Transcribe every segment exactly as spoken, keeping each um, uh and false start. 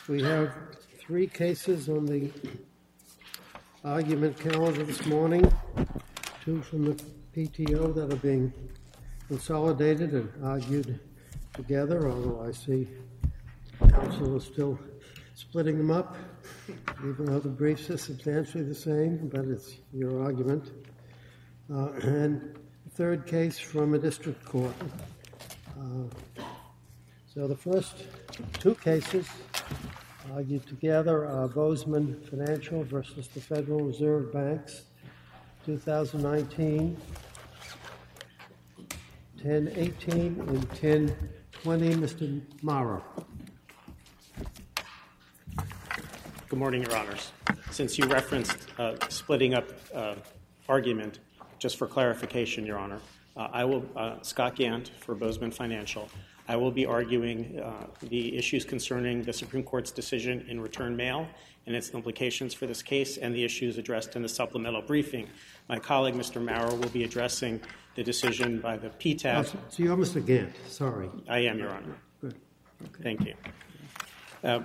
We have three cases on the argument calendar this morning, two from the P T O that are being consolidated and argued together, although I see counsel is still splitting them up, even though the briefs are substantially the same, but it's your argument. Uh, and the third case from a district court. Uh, so the first two cases argued together are Bozeman Financial versus the Federal Reserve Banks, two thousand nineteen, ten eighteen and ten twenty. Mister Mara. Good morning, Your Honors. Since you referenced uh, splitting up uh, argument, just for clarification, Your Honor, uh, I will, uh, Scott Gant for Bozeman Financial, I will be arguing uh, the issues concerning the Supreme Court's decision in return mail and its implications for this case and the issues addressed in the supplemental briefing. My colleague, Mister Maurer, will be addressing the decision by the P T A B. Oh, so you're Mister Gant, sorry. I am, Your Honor. Good. Okay. Thank you. Uh,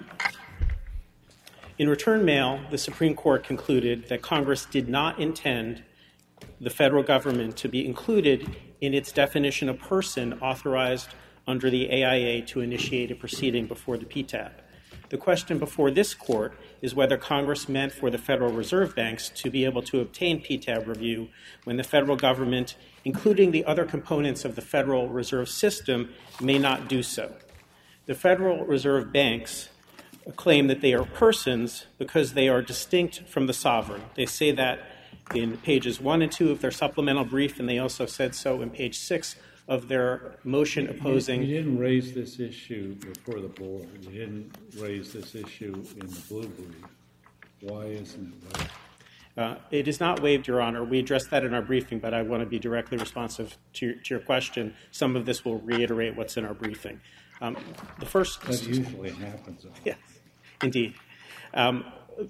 in return mail, the Supreme Court concluded that Congress did not intend the federal government to be included in its definition of person authorized under the A I A to initiate a proceeding before the P T A B. The question before this Court is whether Congress meant for the Federal Reserve Banks to be able to obtain P T A B review when the federal government, including the other components of the Federal Reserve System, may not do so. The Federal Reserve Banks claim that they are persons because they are distinct from the sovereign. They say that in pages one and two of their supplemental brief, and they also said so in page six of their motion opposing. You didn't raise this issue before the board. You didn't raise this issue in the blue brief. Why isn't it waived? Uh, it is not waived, Your Honor. We addressed that in our briefing, but I want to be directly responsive to your, to your question. Some of this will reiterate what's in our briefing. Um, the first. That usually happens. Yes, indeed. Um,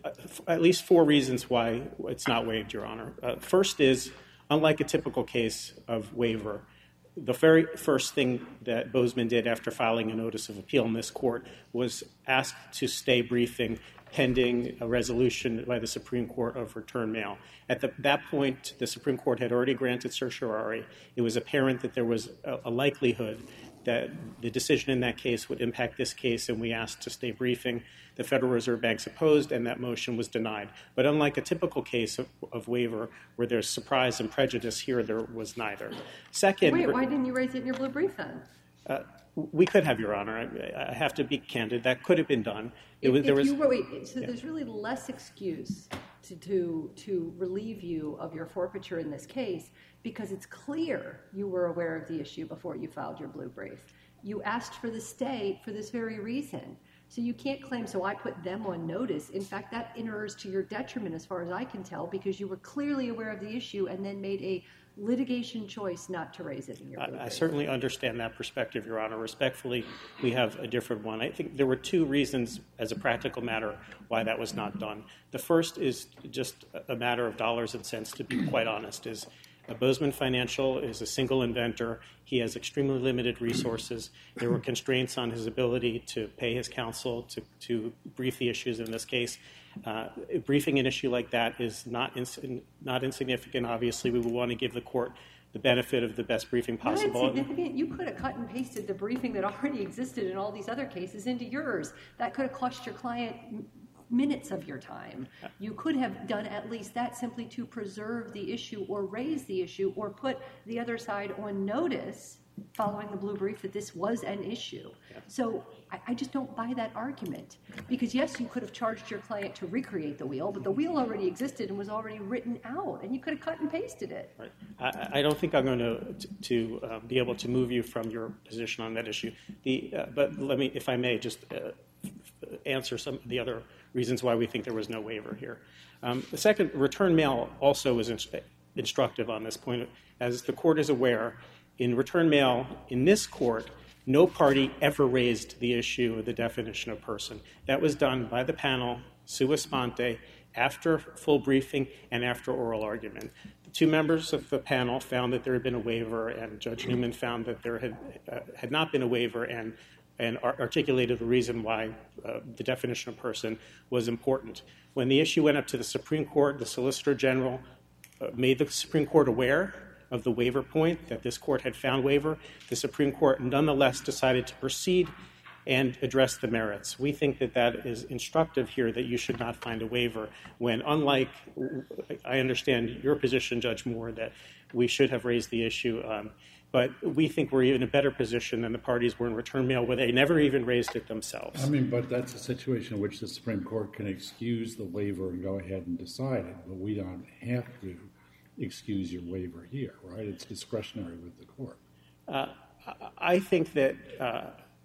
at least four reasons why it's not waived, Your Honor. Uh, first is, unlike a typical case of waiver, the very first thing that Bozeman did after filing a notice of appeal in this court was ask to stay briefing pending a resolution by the Supreme Court of return mail. At the, that point, the Supreme Court had already granted certiorari. It was apparent that there was a, a likelihood that the decision in that case would impact this case, and we asked to stay briefing. The Federal Reserve Banks opposed, and that motion was denied. But unlike a typical case of, of waiver where there's surprise and prejudice, here there was neither. Second, Wait, why didn't you raise it in your blue brief then? Uh, we could have, Your Honor. I, I have to be candid. That could have been done. It if, was, if there was, you were, wait, so yeah. there's really less excuse to, to, to relieve you of your forfeiture in this case because it's clear you were aware of the issue before you filed your blue brief. You asked for the stay for this very reason. So you can't claim, so I put them on notice. In fact, that inures to your detriment as far as I can tell because you were clearly aware of the issue and then made a litigation choice not to raise it in your blue brief. I, I certainly understand that perspective, Your Honor. Respectfully, we have a different one. I think there were two reasons as a practical matter why that was not done. The first is just a matter of dollars and cents, to be quite honest, is Uh, Bozeman Financial is a single inventor. He has extremely limited resources. There were constraints on his ability to pay his counsel, to, to brief the issues in this case. Uh, briefing an issue like that is not, ins- not insignificant. Obviously, we would want to give the court the benefit of the best briefing possible. Not insignificant. You could have cut and pasted the briefing that already existed in all these other cases into yours. That could have cost your client minutes of your time. You could have done at least that simply to preserve the issue or raise the issue or put the other side on notice following the blue brief that this was an issue. Yeah. So I, I just don't buy that argument because, yes, you could have charged your client to recreate the wheel, but the wheel already existed and was already written out, and you could have cut and pasted it. Right. I, I don't think I'm going to, to uh, be able to move you from your position on that issue. The, uh, but let me, if I may, just uh, answer some of the other reasons why we think there was no waiver here. Um, the second, return mail also is inst- instructive on this point. As the court is aware, in return mail in this court, no party ever raised the issue of the definition of person. That was done by the panel, sua sponte, after full briefing and after oral argument. The two members of the panel found that there had been a waiver, and Judge Newman found that there had, uh, had not been a waiver, and and articulated the reason why uh, the definition of person was important. When the issue went up to the Supreme Court, the Solicitor General uh, made the Supreme Court aware of the waiver point, that this court had found waiver. The Supreme Court nonetheless decided to proceed and address the merits. We think that that is instructive here, that you should not find a waiver when, unlike, I understand your position, Judge Moore, that we should have raised the issue, um, but we think we're in a better position than the parties were in return mail, where they never even raised it themselves. I mean, but that's a situation in which the Supreme Court can excuse the waiver and go ahead and decide it, but we don't have to excuse your waiver here, right? It's discretionary with the court. Uh, I think that uh,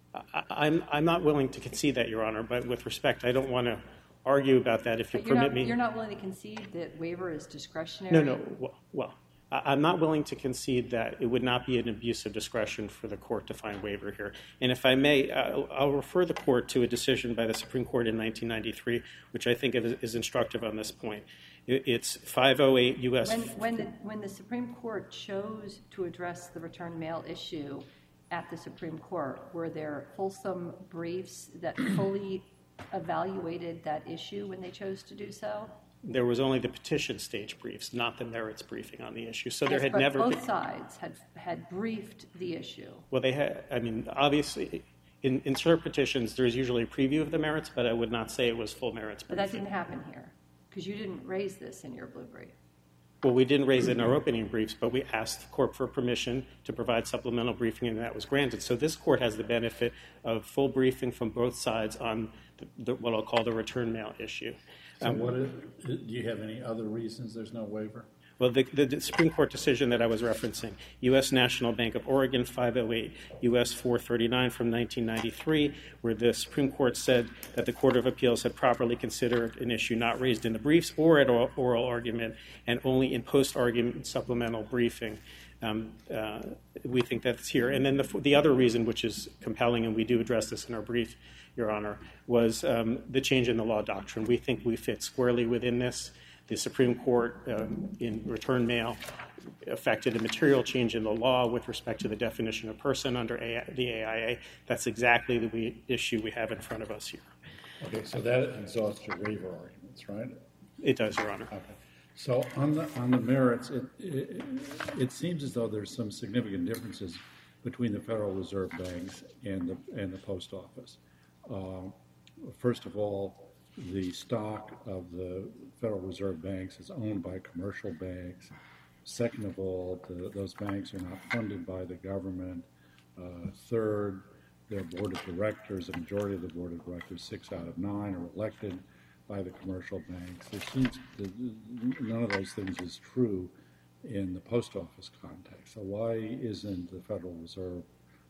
I'm, I'm not willing to concede that, Your Honor, but with respect, I don't want to argue about that, if you but you're permit not, me. You're not willing to concede that waiver is discretionary? No, no. Well, well, I'm not willing to concede that it would not be an abuse of discretion for the court to find waiver here. And if I may, I'll, I'll refer the court to a decision by the Supreme Court in nineteen ninety-three, which I think is, is instructive on this point. It's five oh eight U S When, when, the, when the Supreme Court chose to address the return mail issue at the Supreme Court, were there fulsome briefs that fully evaluated that issue when they chose to do so? There was only the petition stage briefs, not the merits briefing on the issue. So yes, there had but never both been, sides had had briefed the issue. Well, they had. I mean, obviously, in, in cert petitions, there's usually a preview of the merits, but I would not say it was full merits briefing. But that didn't happen here because you didn't raise this in your blue brief. Well, we didn't raise it in our opening briefs, but we asked the court for permission to provide supplemental briefing, and that was granted. So this court has the benefit of full briefing from both sides on the, the, what I'll call the return mail issue. So Um, what is, do you have any other reasons there's no waiver? Well, the, the Supreme Court decision that I was referencing, U S National Bank of Oregon, five oh eight U S four thirty-nine from nineteen ninety-three, where the Supreme Court said that the Court of Appeals had properly considered an issue not raised in the briefs or at oral argument, and only in post-argument supplemental briefing. Um, uh, we think that's here. And then the, the other reason, which is compelling, and we do address this in our brief, Your Honor, was um, the change in the law doctrine. We think we fit squarely within this. The Supreme Court, um, in return mail, affected a material change in the law with respect to the definition of person under A I, the A I A. That's exactly the we, issue we have in front of us here. Okay, so that exhausts your waiver arguments, right? It does, Your Honor. Okay. So on the on the merits, it, it it seems as though there's some significant differences between the Federal Reserve banks and the and the post office. Uh, first of all, the stock of the Federal Reserve banks is owned by commercial banks. Second of all, the, those banks are not funded by the government. Uh, third, their board of directors, a majority of the board of directors, six out of nine, are elected by the commercial banks. There seems that none of those things is true in the post office context. So why isn't the Federal Reserve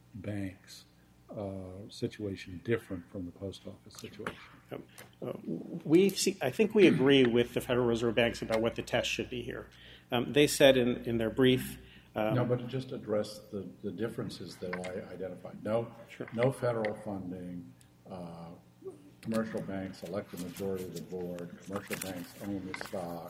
banks uh, situation different from the post office situation? Um, uh, we see, I think we agree with the Federal Reserve banks about what the test should be here. Um, they said in, in their brief. Um, no, but to just address the, the differences that I identified. No, sure. no federal funding. Uh, commercial banks elect the majority of the board. Commercial banks own the stock.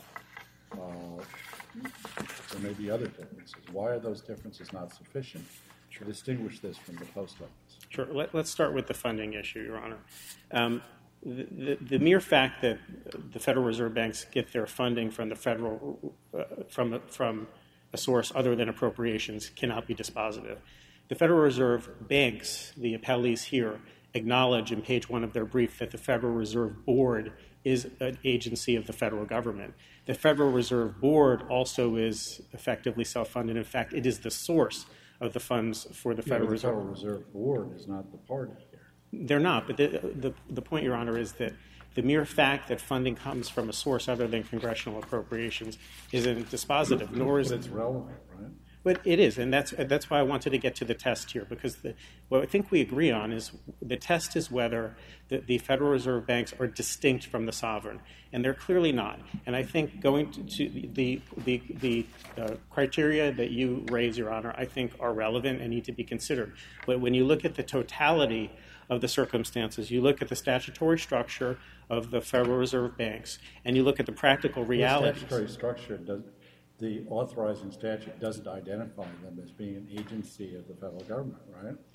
Uh, there may be other differences. Why are those differences not sufficient to distinguish this from the post office? Sure. Let, let's start with the funding issue, Your Honor. Um, the, the, the mere fact that the Federal Reserve banks get their funding from the federal uh, from from a source other than appropriations cannot be dispositive. The Federal Reserve banks, the appellees here, acknowledge in page one of their brief that the Federal Reserve Board is an agency of the federal government. The Federal Reserve Board also is effectively self-funded. In fact, it is the source of the funds for the yeah, Federal the Reserve. Federal Reserve Board is not the party here. They're not, but the, the, the point, Your Honor, is that the mere fact that funding comes from a source other than congressional appropriations isn't dispositive, nor is but it. It's relevant, right? But it is, and that's that's why I wanted to get to the test here, because the, what I think we agree on is the test is whether the, the Federal Reserve banks are distinct from the sovereign, and they're clearly not. And I think going to, to the the the uh, criteria that you raise, Your Honor, I think are relevant and need to be considered. But when you look at the totality of the circumstances, you look at the statutory structure of the Federal Reserve banks, and you look at the practical realities. The statutory structure does. The authorizing statute doesn't identify them as being an agency of the federal government, right?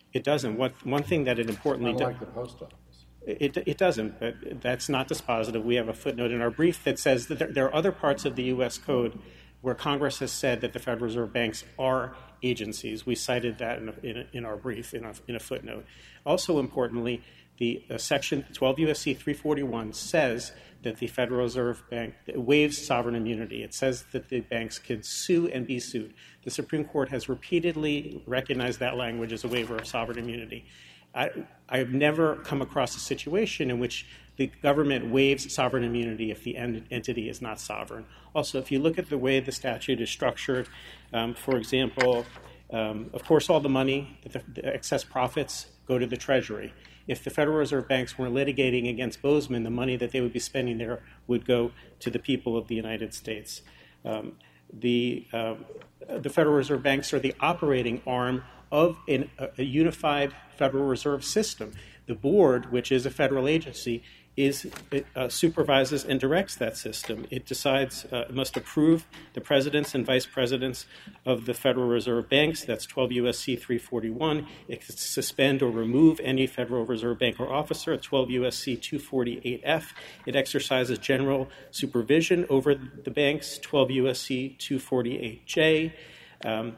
It doesn't. What, one thing that it importantly does... Unlike the post office. It, it doesn't, but that's not dispositive. We have a footnote in our brief that says that there, there are other parts of the U S Code where Congress has said that the Federal Reserve Banks are agencies. We cited that in, a, in, a, in our brief, in a, in a footnote. Also importantly, the uh, Section twelve U S C three forty-one says that the Federal Reserve Bank waives sovereign immunity. It says that the banks can sue and be sued. The Supreme Court has repeatedly recognized that language as a waiver of sovereign immunity. I, I have never come across a situation in which the government waives sovereign immunity if the en- entity is not sovereign. Also, if you look at the way the statute is structured, um, for example, um, of course, all the money, the, the excess profits, go to the Treasury. If the Federal Reserve Banks were litigating against Bozeman, the money that they would be spending there would go to the people of the United States. Um, the, uh, the Federal Reserve Banks are the operating arm of an, a unified Federal Reserve System. The board, which is a federal agency, is it, uh, supervises and directs that system. It decides, uh, it must approve the presidents and vice presidents of the Federal Reserve Banks. That's twelve U S C three forty-one. It can suspend or remove any Federal Reserve Bank or officer at twelve U S C two forty-eight F. It exercises general supervision over the banks, twelve U S C two forty-eight J. Um,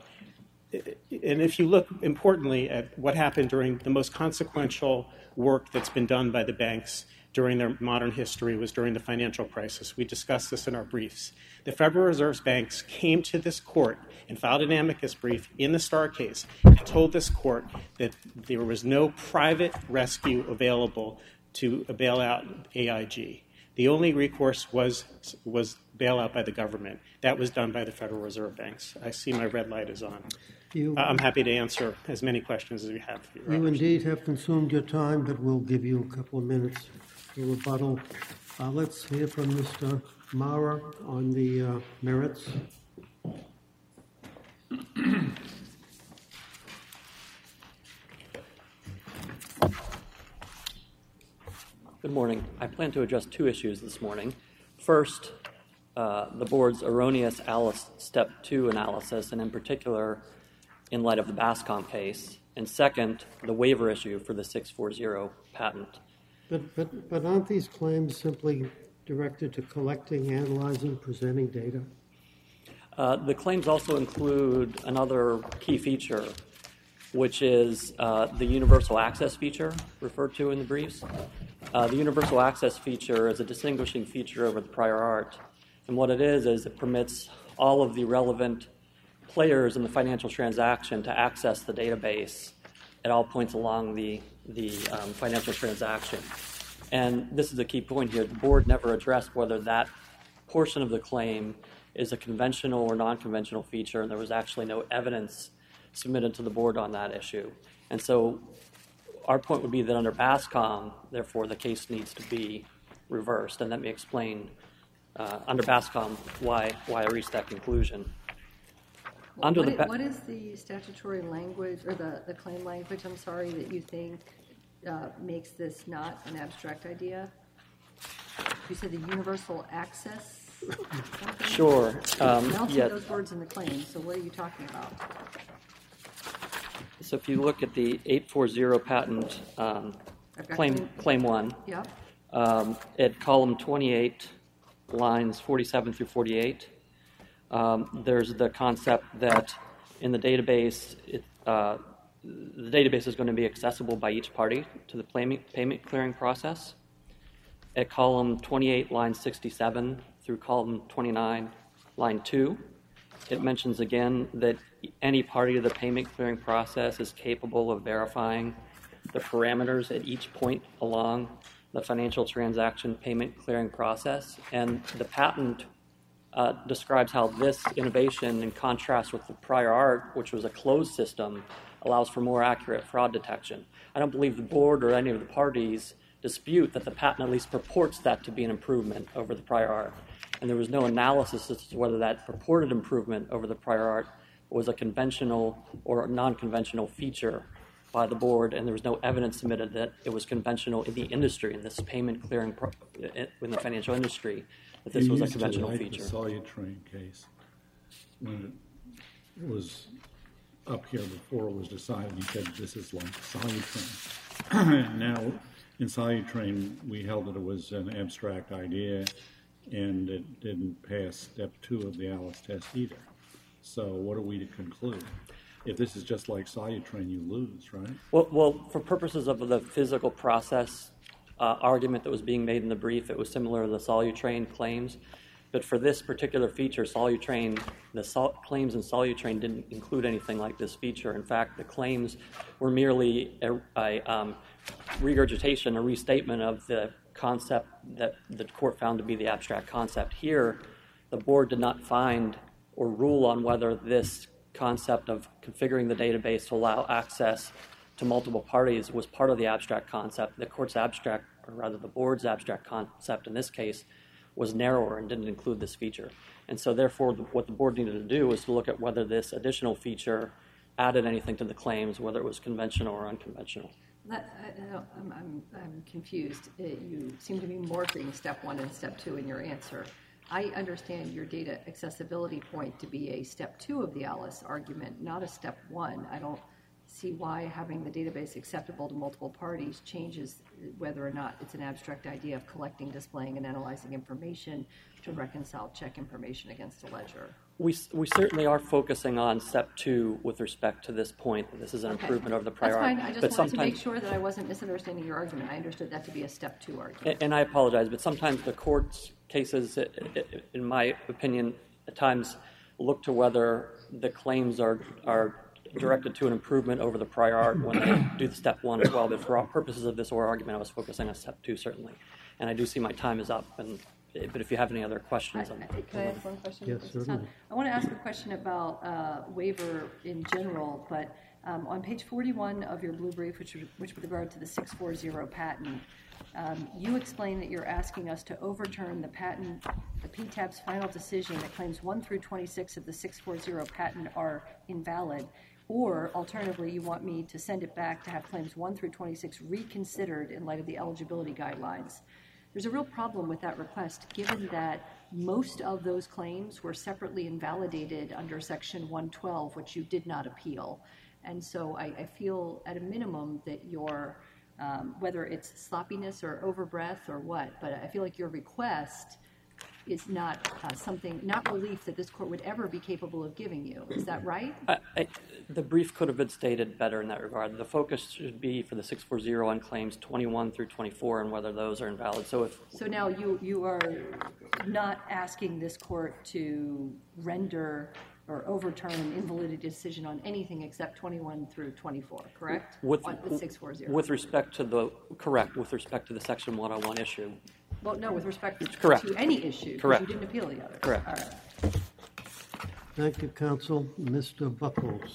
And if you look importantly at what happened during the most consequential work that's been done by the banks during their modern history was during the financial crisis. We discussed this in our briefs. The Federal Reserve Banks came to this court and filed an amicus brief in the Starr case and told this court that there was no private rescue available to bail out A I G. The only recourse was was bailout by the government. That was done by the Federal Reserve Banks. I see my red light is on. You, I'm happy to answer as many questions as you have. You indeed have consumed your time, but we'll give you a couple of minutes for rebuttal. Uh, let's hear from Mister Maurer on the uh, merits. Good morning. I plan to address two issues this morning. First, uh, the board's erroneous Alice Step two analysis, and in particular, in light of the BASCOM case. And second, the waiver issue for the six forty patent. But, but, but aren't these claims simply directed to collecting, analyzing, presenting data? Uh, the claims also include another key feature, which is uh, the universal access feature referred to in the briefs. Uh, the universal access feature is a distinguishing feature over the prior art. And what it is, is it permits all of the relevant players in the financial transaction to access the database at all points along the, the um, financial transaction. And this is a key point here. The board never addressed whether that portion of the claim is a conventional or non-conventional feature, and there was actually no evidence submitted to the board on that issue. And so our point would be that under BASCOM, therefore, the case needs to be reversed. And let me explain uh, under BASCOM why, why I reached that conclusion. Under what, the ba- what is the statutory language, or the, the claim language, I'm sorry, that you think uh, makes this not an abstract idea? You said the universal access? Something? Sure. Um, I don't see yeah. those words in the claim, so what are you talking about? So if you look at the eight forty patent, um, claim, claim. claim one, Yep. um, at column twenty-eight, lines forty-seven through forty-eight, um, there's the concept that in the database, it, uh, the database is going to be accessible by each party to the payment, payment clearing process. At column twenty-eight, line sixty-seven through column twenty-nine, line two, it mentions again that any party to the payment clearing process is capable of verifying the parameters at each point along the financial transaction payment clearing process. And the patent uh, describes how this innovation, in contrast with the prior art, which was a closed system, allows for more accurate fraud detection. I don't believe the board or any of the parties dispute that the patent at least purports that to be an improvement over the prior art. And there was no analysis as to whether that purported improvement over the prior art was a conventional or a non-conventional feature by the board, and there was no evidence submitted that it was conventional in the industry, in this payment clearing pro- in the financial industry, that this you was a used conventional to like feature. The Solutrain case, when it was up here before it was decided, you said this is like Solutrain. Now, in Solutrain, we held that it was an abstract idea, and it didn't pass step two of the Alice test either. So what are we to conclude? If this is just like Solutrain, you lose, right? Well, well, for purposes of the physical process uh, argument that was being made in the brief, it was similar to the Solutrain claims. But for this particular feature, Solutrain, the sol- claims in Solutrain didn't include anything like this feature. In fact, the claims were merely a, a um, regurgitation, a restatement of the concept that the court found to be the abstract concept. Here, the board did not find or rule on whether this concept of configuring the database to allow access to multiple parties was part of the abstract concept. The court's abstract, or rather the board's abstract concept in this case, was narrower and didn't include this feature. And so therefore, the, what the board needed to do was to look at whether this additional feature added anything to the claims, whether it was conventional or unconventional. That, I, I, I'm, I'm, I'm confused. It, you seem to be morphing step one and step two in your answer. I understand your data accessibility point to be a step two of the Alice argument, not a step one. I don't see why having the database acceptable to multiple parties changes whether or not it's an abstract idea of collecting, displaying, and analyzing information to reconcile check information against a ledger. We, we certainly are focusing on step two with respect to this point. This is an Okay. improvement over the prior That's fine. argument. I just but wanted to sometimes, make sure that I wasn't misunderstanding your argument. I understood that to be a step two argument. and, and I apologize, but sometimes the court's cases, in my opinion, at times look to whether the claims are, are directed to an improvement over the prior art when they do the step one as well. But for all purposes of this oral argument, I was focusing on step two, certainly. And I do see my time is up. And, but if you have any other questions. I, on, I, can I ask one question? Yes, This is certainly. not- I want to ask a question about uh, waiver in general, but um, on page forty-one of your blue brief, which, which with regard to the six forty patent, um, you explain that you're asking us to overturn the patent, the P T A B's final decision that claims one through twenty-six of the six forty patent are invalid. Or, alternatively, you want me to send it back to have claims one through twenty-six reconsidered in light of the eligibility guidelines. There's a real problem with that request, given that most of those claims were separately invalidated under Section one twelve, which you did not appeal. And so I, I feel, at a minimum, that your, um, whether it's sloppiness or overbreath or what, but I feel like your request is not uh, something, not relief that this court would ever be capable of giving you. Is that right? I, I, the brief could have been stated better in that regard. The focus should be for the six forty on claims twenty-one through twenty-four and whether those are invalid. So if So now you, you are not asking this court to render or overturn an invalidity decision on anything except twenty-one through twenty-four, correct? with, on the six forty. with respect to the, correct, with respect to the Section one oh one issue. Well, no, with respect Correct. to any issue. 'cause Correct. You didn't appeal the others. Correct. All right. Thank you, counsel. Mister Buckles.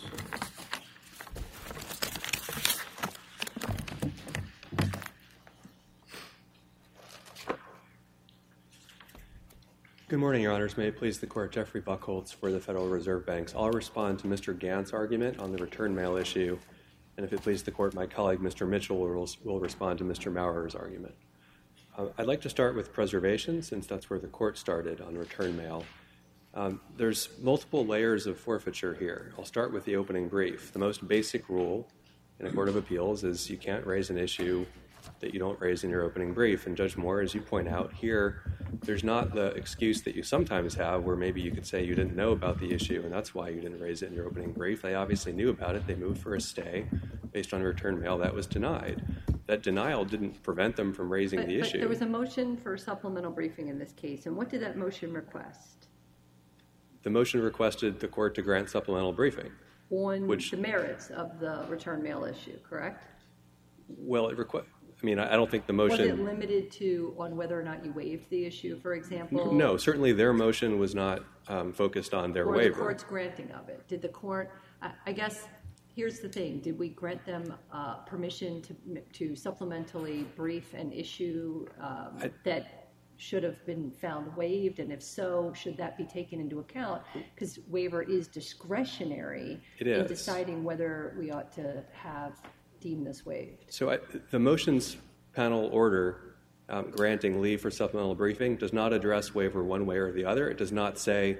Good morning, Your Honors. May it please the Court, Jeffrey Buckholtz for the Federal Reserve Banks. I'll respond to Mister Gantz's argument on the return mail issue, and if it pleases the Court, my colleague, Mister Mitchell, will, will respond to Mister Maurer's argument. Uh, I'd like to start with preservation, since that's where the Court started on return mail. Um, there's multiple layers of forfeiture here. I'll start with the opening brief. The most basic rule in a court of appeals is you can't raise an issue that you don't raise in your opening brief. And Judge Moore, as you point out here, there's not the excuse that you sometimes have where maybe you could say you didn't know about the issue and that's why you didn't raise it in your opening brief. They obviously knew about it. They moved for a stay based on return mail. That was denied. That denial didn't prevent them from raising But, the but issue. there was a motion for supplemental briefing in this case, and what did that motion request? The motion requested the Court to grant supplemental briefing. On Which- the merits of the return mail issue, correct? Well, it requ- I mean, I I don't think the Was it motion... limited to on whether or not you waived the issue, for example? No, certainly their motion was not um, focused on their Or waiver. the court's granting of it? Did the court, I, I guess, here's the thing, did we grant them uh, permission to to supplementally brief an issue um, I- that should have been found waived, and if so, should that be taken into account? Because waiver is discretionary It in is. deciding whether we ought to have deemed this waived. So I, the motions panel order um, granting leave for supplemental briefing does not address waiver one way or the other. It does not say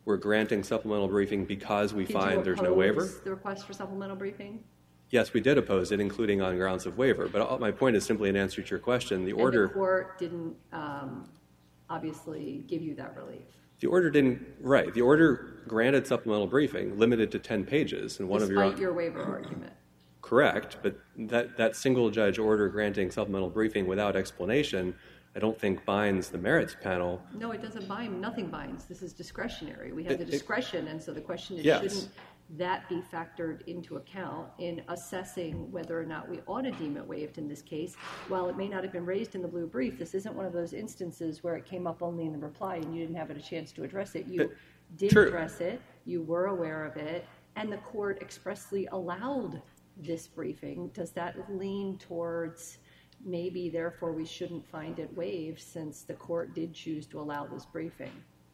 we're granting supplemental briefing because we Did find you there's no waiver. oppose the request for supplemental briefing? Yes, we did oppose it, including on grounds of waiver. But all, my point is simply an answer to your question. The order. And the court didn't um, obviously give you that relief. The order didn't. Right. The order granted supplemental briefing, limited to ten pages, and one Despite of your. your waiver argument. Correct, but that that single judge order granting supplemental briefing without explanation, I don't think binds the merits panel. No, it doesn't bind. Nothing binds. This is discretionary. We have It- the it- discretion, and so the question is, Yes. shouldn't that be factored into account in assessing whether or not we ought to deem it waived in this case? While it may not have been raised in the blue brief, this isn't one of those instances where it came up only in the reply and you didn't have a chance to address it. You But- did true. address it. You were aware of it, and the court expressly allowed this briefing. Does that lean towards maybe, therefore, we shouldn't find it waived since the court did choose to allow this briefing?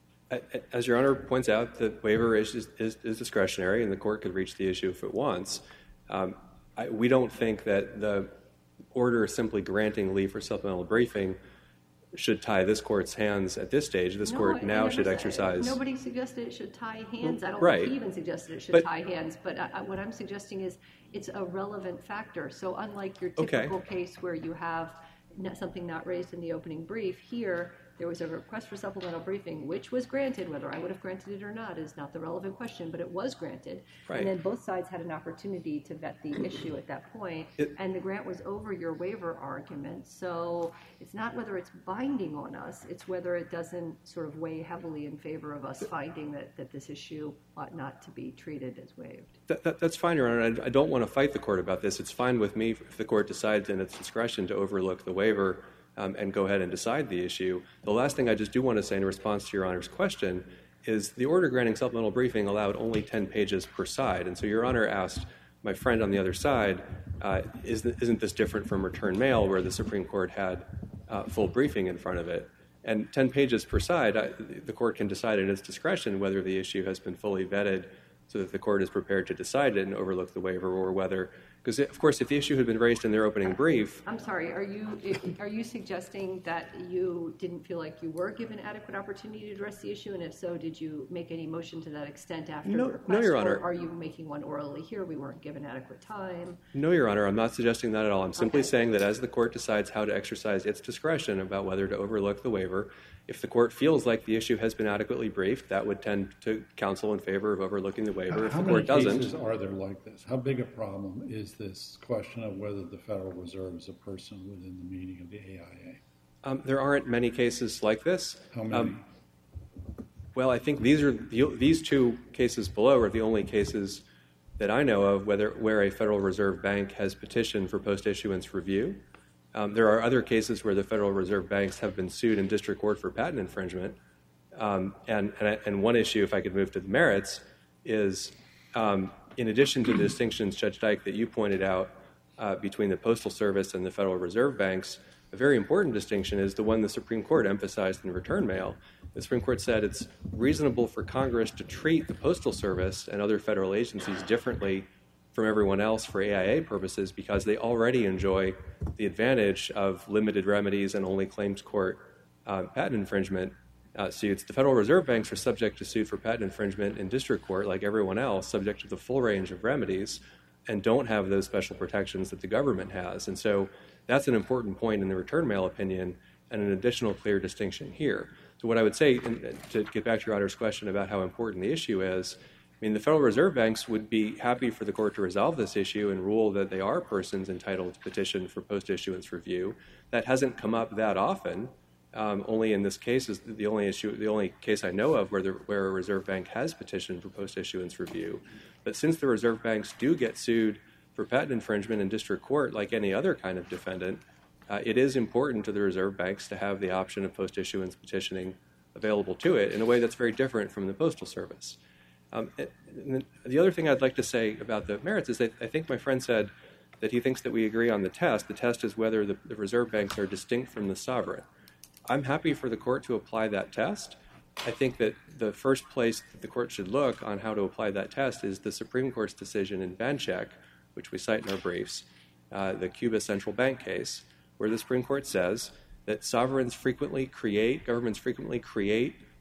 As Your Honor points out, the waiver is, is, is discretionary, and the court could reach the issue if it wants. Um, I, we don't think that the order simply granting leave for supplemental briefing should tie this court's hands at this stage. This No, court I- I now never should said- exercise. Nobody suggested it should tie hands. I don't Right. think he even suggested it should But- tie hands. But I, I, what I'm suggesting is it's a relevant factor. So unlike your Okay. typical case where you have not, something not raised in the opening brief, here there was a request for supplemental briefing, which was granted. Whether I would have granted it or not is not the relevant question, but it was granted. Right. And then both sides had an opportunity to vet the issue at that point, It- and the grant was over your waiver argument. So it's not whether it's binding on us, it's whether it doesn't sort of weigh heavily in favor of us finding that, that this issue ought not to be treated as waived. That, that, that's fine, Your Honor. I, I don't want to fight the court about this. It's fine with me if the court decides in its discretion to overlook the waiver um, and go ahead and decide the issue. The last thing I just do want to say in response to Your Honor's question is the order granting supplemental briefing allowed only ten pages per side. And so Your Honor asked my friend on the other side, uh, is, isn't this different from return mail where the Supreme Court had uh, full briefing in front of it? And ten pages per side, I, the court can decide at its discretion whether the issue has been fully vetted so that the court is prepared to decide it and overlook the waiver, or whether, because of course if the issue had been raised in their opening brief. I'm sorry, are you are you suggesting that you didn't feel like you were given adequate opportunity to address the issue, and if so, did you make any motion to that extent after No- the request? no, Your Honor. Or are you making one orally here? We weren't given adequate time. No, Your Honor, I'm not suggesting that at all. I'm simply Okay. saying that as the court decides how to exercise its discretion about whether to overlook the waiver, if the court feels like the issue has been adequately briefed, that would tend to counsel in favor of overlooking the waiver. If How the many court doesn't, cases are there like this? How big a problem is this question of whether the Federal Reserve is a person within the meaning of the A I A? um, there aren't many cases like this. How many? Um, well, I think these are the, these two cases below are the only cases that I know of whether where a Federal Reserve Bank has petitioned for post-issuance review. Um, there are other cases where the Federal Reserve Banks have been sued in district court for patent infringement. Um, and, and, and one issue, if I could move to the merits, is um, in addition to the distinctions, Judge Dyke, that you pointed out uh, between the Postal Service and the Federal Reserve Banks, a very important distinction is the one the Supreme Court emphasized in return mail. The Supreme Court said it's reasonable for Congress to treat the Postal Service and other federal agencies differently from everyone else for A I A purposes because they already enjoy the advantage of limited remedies and only claims court uh, patent infringement uh, suits. The Federal Reserve Banks are subject to suit for patent infringement in district court like everyone else, subject to the full range of remedies, and don't have those special protections that the government has. And so that's an important point in the return mail opinion and an additional clear distinction here. So what I would say, and to get back to Your Honor's question about how important the issue is, I mean, the Federal Reserve Banks would be happy for the court to resolve this issue and rule that they are persons entitled to petition for post-issuance review. That hasn't come up that often. Um, only in this case is the only issue, the only case I know of where the, where a Reserve Bank has petitioned for post-issuance review. But since the Reserve Banks do get sued for patent infringement in district court, like any other kind of defendant, uh, it is important to the Reserve Banks to have the option of post-issuance petitioning available to it in a way that's very different from the Postal Service. Um, and the other thing I'd like to say about the merits is that I think my friend said that he thinks that we agree on the test. The test is whether the, the Reserve Banks are distinct from the sovereign. I'm happy for the court to apply that test. I think that the first place that the court should look on how to apply that test is the Supreme Court's decision in Banchek, which we cite in our briefs, uh, the Cuba Central Bank case, where the Supreme Court says that sovereigns frequently create, governments frequently create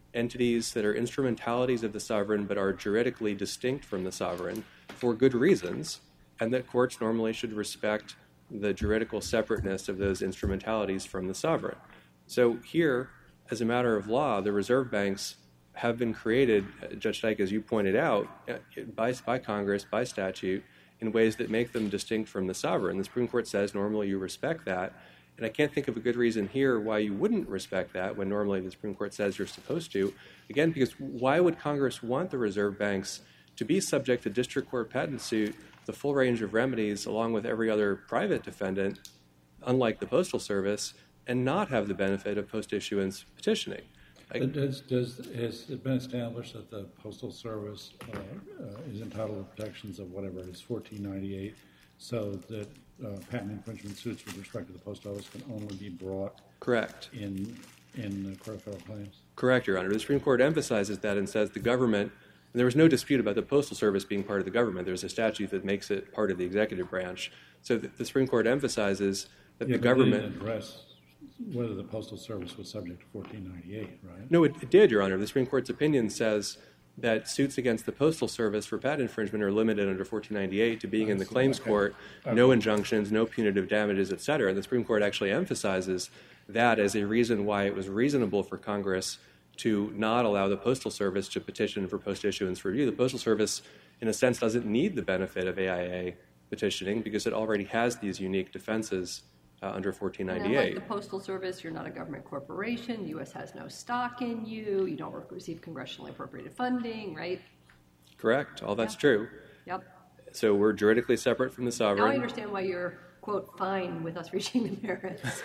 entities that are instrumentalities of the sovereign but are juridically distinct from the sovereign for good reasons, and that courts normally should respect the juridical separateness of those instrumentalities from the sovereign. So here, as a matter of law, the reserve banks have been created, Judge Dyke, as you pointed out, by, by Congress, by statute, in ways that make them distinct from the sovereign. The Supreme Court says normally you respect that, and I can't think of a good reason here why you wouldn't respect that when normally the Supreme Court says you're supposed to. Again, because why would Congress want the reserve banks to be subject to district court patent suit, the full range of remedies, along with every other private defendant, unlike the Postal Service, and not have the benefit of post-issuance petitioning? I, does, does, has it been established that the Postal Service uh, uh, is entitled to protections of whatever it is, fourteen ninety-eight, so that uh, patent infringement suits with respect to the Post Office can only be brought correct. in in the Court of Federal Claims? Correct, Your Honor. The Supreme Court emphasizes that and says the government, and there was no dispute about the Postal Service being part of the government. There's a statute that makes it part of the executive branch. So the, the Supreme Court emphasizes that yeah, the but government... It didn't address whether the Postal Service was subject to fourteen ninety-eight, right? No, it, it did, Your Honor. The Supreme Court's opinion says that suits against the Postal Service for patent infringement are limited under fourteen ninety-eight to being in the claims okay. court, Okay. no injunctions, no punitive damages, et cetera. And the Supreme Court actually emphasizes that as a reason why it was reasonable for Congress to not allow the Postal Service to petition for post-issuance review. The Postal Service, in a sense, doesn't need the benefit of A I A petitioning because it already has these unique defenses uh, under fourteen ninety-eight. And like the Postal Service, you're not a government corporation. The U S has no stock in you. You don't receive congressionally appropriated funding, right? Correct. All that's Yeah. true. Yep. So we're juridically separate from the Now I sovereign. understand why you're, quote, fine with us reaching the merits.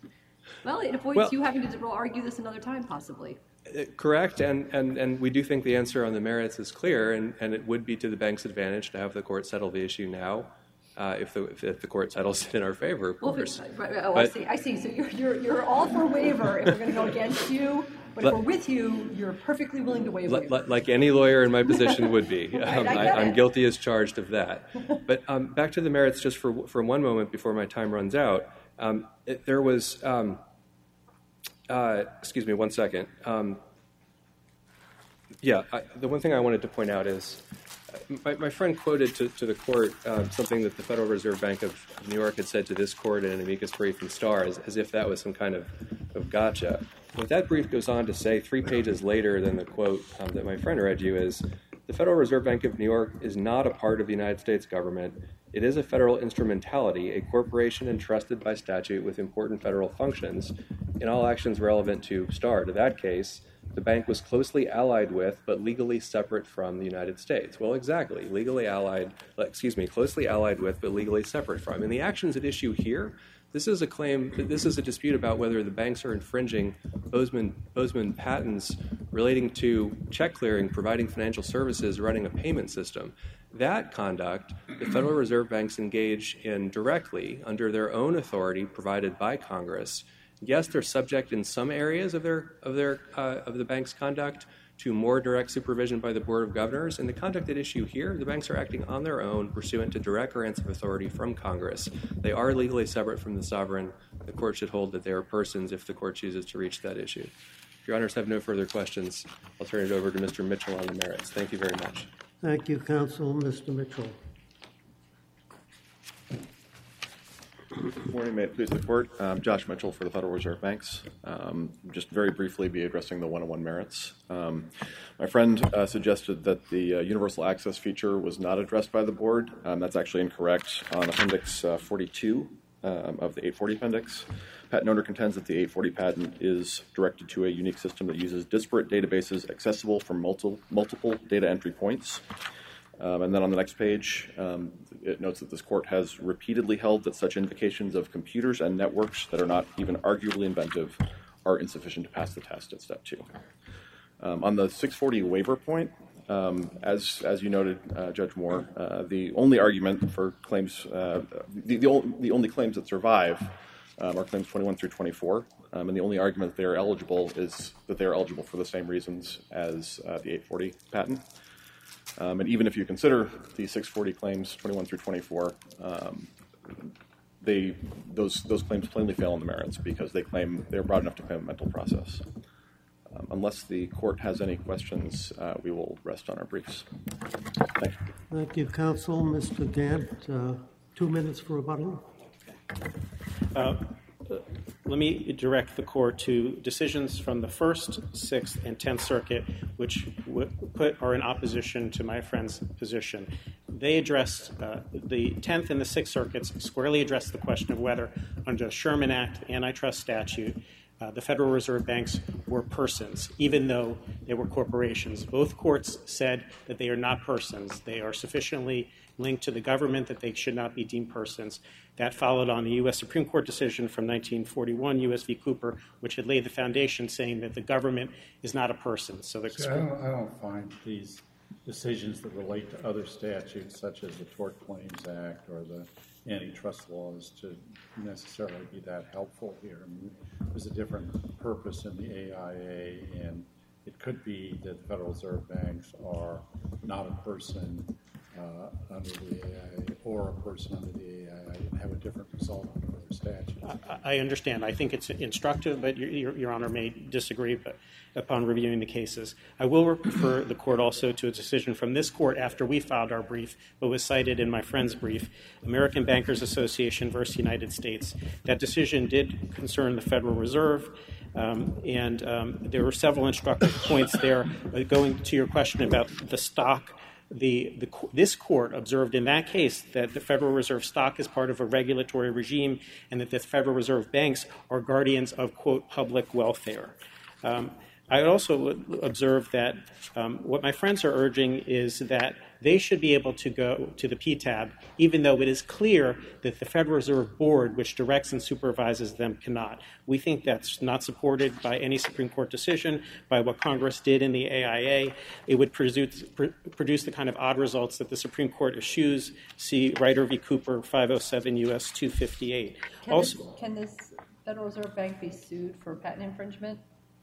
Well, it avoids Well- you having to argue this another time, possibly. Uh, Correct, and, and, and we do think the answer on the merits is clear, and, and it would be to the bank's advantage to have the court settle the issue now, uh, if, the, if, if the court settles it in our favor, of Well, course. if it's- right, right, oh, I But- see. I see. So you're you're you're all for waiver if we're going to go against you, but Let- if we're with you, you're perfectly willing to waive Li- waiver. li- Like any lawyer in my position would be. Right, um, I I, get I'm it. guilty as charged of that. But um, back to the merits just for, for one moment before my time runs out. Um, it, there was, um, uh, excuse me, one second. Um, yeah, I, the one thing I wanted to point out is uh, my, my friend quoted to, to the court um, something that the Federal Reserve Bank of New York had said to this court in an amicus brief from Starr as, as if that was some kind of, of gotcha. What that brief goes on to say three pages later than the quote um, that my friend read you is, the Federal Reserve Bank of New York is not a part of the United States government. It is a federal instrumentality, a corporation entrusted by statute with important federal functions in all actions relevant to Starr. To that case, the bank was closely allied with but legally separate from the United States. Well, exactly, legally allied, excuse me, closely allied with but legally separate from. And the actions at issue here, this is a claim, this is a dispute about whether the banks are infringing Bozeman, Bozeman patents relating to check clearing, providing financial services, running a payment system. That conduct, the Federal Reserve Banks engage in directly under their own authority provided by Congress. Yes, they're subject in some areas of their of their uh, of the bank's conduct to more direct supervision by the Board of Governors. In the conduct at issue here, the banks are acting on their own pursuant to direct grants of authority from Congress. They are legally separate from the sovereign. The court should hold that they are persons if the court chooses to reach that issue. If your honors have no further questions, I'll turn it over to Mister Mitchell on the merits. Thank you very much. Thank you, counsel. Mister Mitchell. Good morning. May it please the Court. I'm Josh Mitchell for the Federal Reserve Banks. Um, just very briefly be addressing the one oh one merits. Um, my friend uh, suggested that the uh, universal access feature was not addressed by the Board. Um, that's actually incorrect. On Appendix uh, forty-two um, of the eight forty appendix, patent owner contends that the eight forty patent is directed to a unique system that uses disparate databases accessible from multiple, multiple data entry points. Um, and then on the next page, um, it notes that this court has repeatedly held that such invocations of computers and networks that are not even arguably inventive are insufficient to pass the test at step two. Um, on the six forty waiver point, um, as as you noted, uh, Judge Moore, uh, the only argument for claims, uh, the, the, ol- the only claims that survive um, are claims twenty-one through twenty-four, um, and the only argument that they are eligible is that they are eligible for the same reasons as uh, the eight forty patent. Um, and even if you consider the six forty claims, twenty-one through twenty-four, um, they those those claims plainly fail on the merits because they claim they're broad enough to claim a mental process. Um, unless the court has any questions, uh, we will rest on our briefs. Thank you. Thank you, counsel. Mister Gant, uh, two minutes for rebuttal. Uh, let me direct the court to decisions from the First, Sixth, and Tenth Circuit, which w- put, are in opposition to my friend's position. They addressed, uh, the Tenth and the Sixth Circuits squarely addressed the question of whether, under the Sherman Act antitrust statute, Uh, the Federal Reserve Banks were persons, even though they were corporations. Both courts said that they are not persons. They are sufficiently linked to the government that they should not be deemed persons. That followed on the U S Supreme Court decision from nineteen forty-one, U S v. Cooper, which had laid the foundation saying that the government is not a person. So the See, I, don't, I don't find these decisions that relate to other statutes, such as the Tort Claims Act or the antitrust laws, to necessarily be that helpful here. I mean, there's a different purpose in the A I A, and it could be that the Federal Reserve Banks are not a person uh, under the A I A or a person under the A I A and have a different result under other statutes. I understand. I think it's instructive, but your, your, your Honor may disagree but upon reviewing the cases. I will refer the court also to a decision from this court after we filed our brief, but was cited in my friend's brief, American Bankers Association versus United States. That decision did concern the Federal Reserve, um, and um, there were several instructive points there. But going to your question about the stock, The, the, this court observed in that case that the Federal Reserve stock is part of a regulatory regime and that the Federal Reserve banks are guardians of, quote, public welfare. Um, I also observed that um, what my friends are urging is that they should be able to go to the P TAB, even though it is clear that the Federal Reserve Board, which directs and supervises them, cannot. We think that's not supported by any Supreme Court decision, by what Congress did in the A I A. It would produce, pr- produce the kind of odd results that the Supreme Court eschews. See Ryder v. Cooper, five oh seven U S two fifty-eight. Can, Also, this, can this Federal Reserve Bank be sued for patent infringement?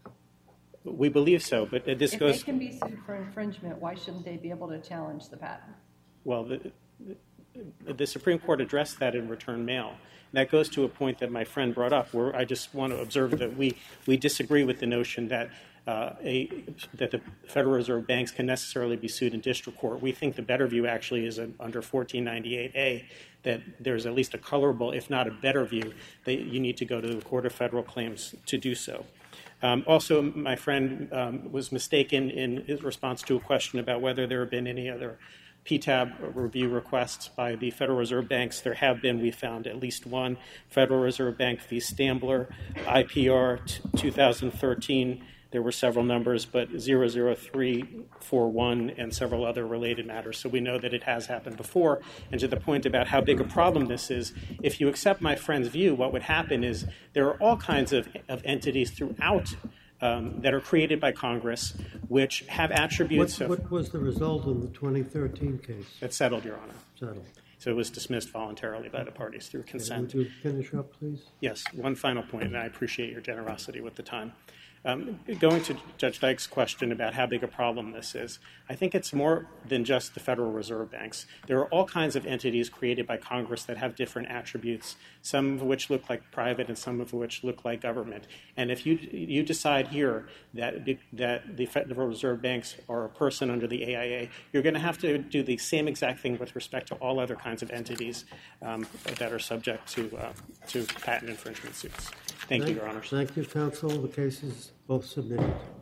we believe so, but this if goes... If they can be sued for infringement, why shouldn't they be able to challenge the patent? Well, the, the, the Supreme Court addressed that in return mail. And that goes to a point that my friend brought up, where I just want to observe that we, we disagree with the notion that uh, a, that the Federal Reserve banks can necessarily be sued in district court. We think the better view actually is a, under fourteen ninety-eight A, that there's at least a colorable, if not a better view, that you need to go to the Court of Federal Claims to do so. Um, also, my friend um, was mistaken in his response to a question about whether there have been any other P TAB review requests by the Federal Reserve banks. There have been. We found at least one. Federal Reserve Bank v. Stambler, I P R two thousand thirteen. There were several numbers, but zero zero three four one and several other related matters. So we know that it has happened before. And to the point about how big a problem this is, if you accept my friend's view, what would happen is there are all kinds of, of entities throughout um, that are created by Congress which have attributes What, of... what was the result in the twenty thirteen case? It's settled, Your Honor. Settled. So it was dismissed voluntarily by the parties through consent. Would you finish up, please? Yes, one final point, and I appreciate your generosity with the time. Um, going to Judge Dyke's question about how big a problem this is, I think it's more than just the Federal Reserve banks. There are all kinds of entities created by Congress that have different attributes, some of which look like private and some of which look like government. And if you you decide here that, that the Federal Reserve banks are a person under the A I A, you're going to have to do the same exact thing with respect to all other kinds of entities um, that are subject to, uh, to patent infringement suits. Thank, Thank you, Your Honors. Thank you, counsel. The case is both submitted.